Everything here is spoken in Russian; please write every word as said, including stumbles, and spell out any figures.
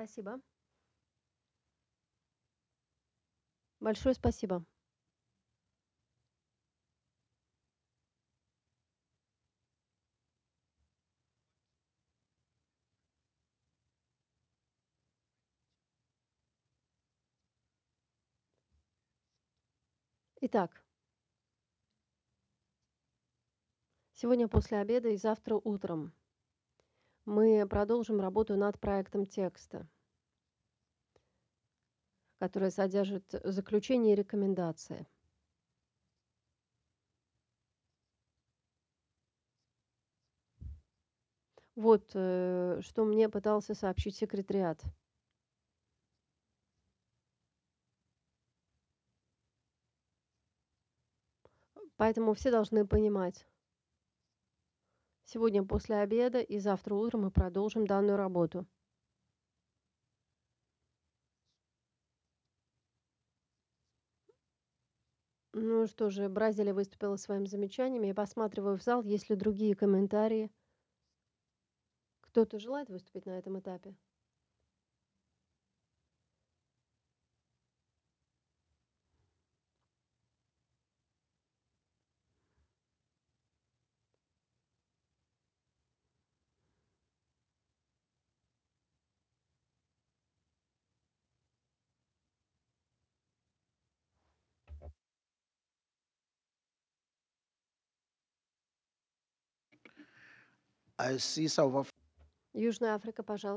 Спасибо. Большое спасибо. Итак, сегодня после обеда и завтра утром мы продолжим работу над проектом текста, который содержит заключение и рекомендации. Вот, э, что мне пытался сообщить секретариат. Поэтому все должны понимать. Сегодня после обеда и завтра утром мы продолжим данную работу. Ну что же, Бразилия выступила своими замечаниями. Я посматриваю в зал, есть ли другие комментарии. Кто-то желает выступить на этом этапе? I see South Af- Южная Африка, пожалуйста.